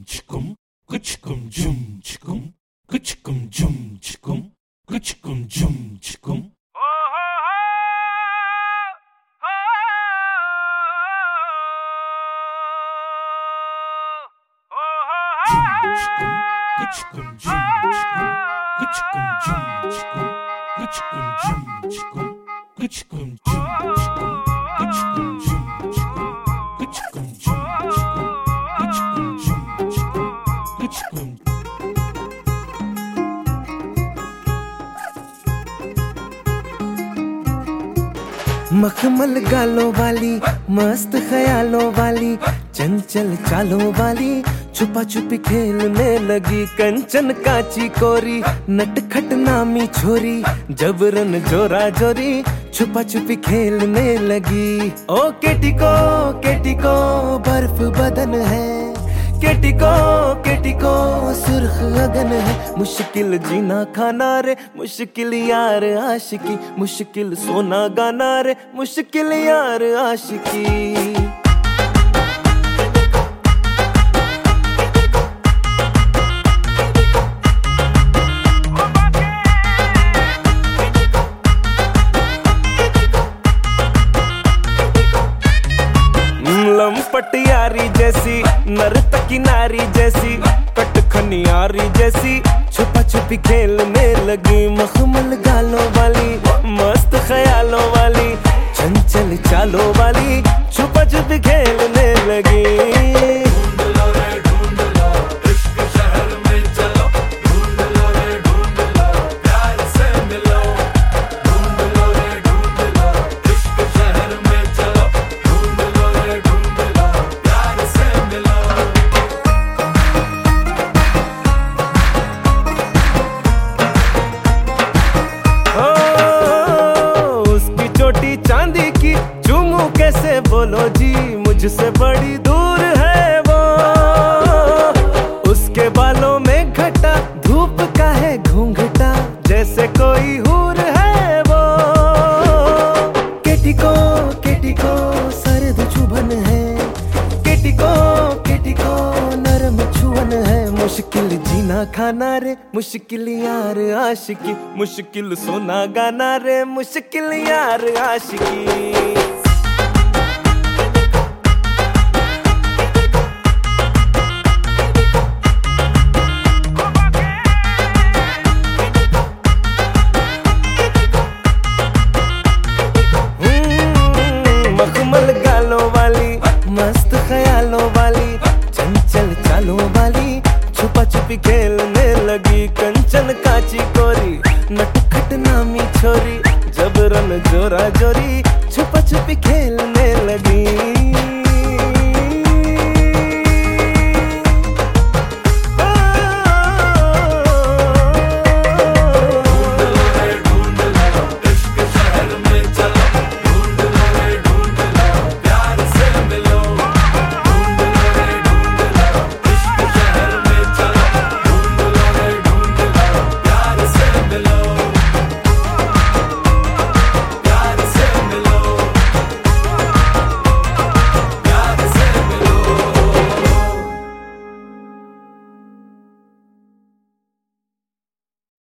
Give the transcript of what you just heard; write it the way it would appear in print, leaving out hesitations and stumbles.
chikum, kuchkum jum chikum, kuchkum jum chikum, kuchkum jum chikum. Kuchkum jum chikum, kuchkum jum chikum, kuchkum jum chikum, kuchkum jum chikum, kuchkum jum chikum, kuchkum jum chikum, kuchkum jum chikum, kuchkum. मखमल गालों वाली, मस्त ख्यालों वाली, चंचल चालों वाली, छुपा छुपी खेलने लगी कंचन काची कोरी, नटखट नामी छोरी, जबरन जोरा जोरी, छुपा छुपी खेलने लगी। ओ केटी को बर्फ बदन है, केटी को सुर्ख अगन है, मुश्किल जीना खाना रे, मुश्किल यार आशिकी, मुश्किल सोना गाना रे, मुश्किल यार आशिकी। लंपट यारी जैसी, नर्तकी नारी जैसी, कटखनियारी जैसी, छुपा छुपी खेलने लगी। मखमल गालों वाली, मस्त ख्यालों वाली, चंचल चालों वाली, छुपा छुपी खेलने लगी। चांदी की चूमू कैसे बोलो जी, मुझसे बड़ी दूर है वो, उसके बालों में घटा, धूप का है घूंघटा, जैसे कोई हूर है वो। केटी को सर्द चुभन है, केटी को नरम छुअन है, मुश्किल जीना खाना रे, मुश्किल यार आशिकी, मुश्किल सोना गाना रे, मुश्किल यार आशिकी। मखमल गालों वाली, मस्त ख्यालों वाली, चंचल चालों वाली, छुपा छुपी खेलने लगी कंचन काची कोरी, नटखट नामी छोरी, जबरन जोरा जोरी, छुपा छुपी खेल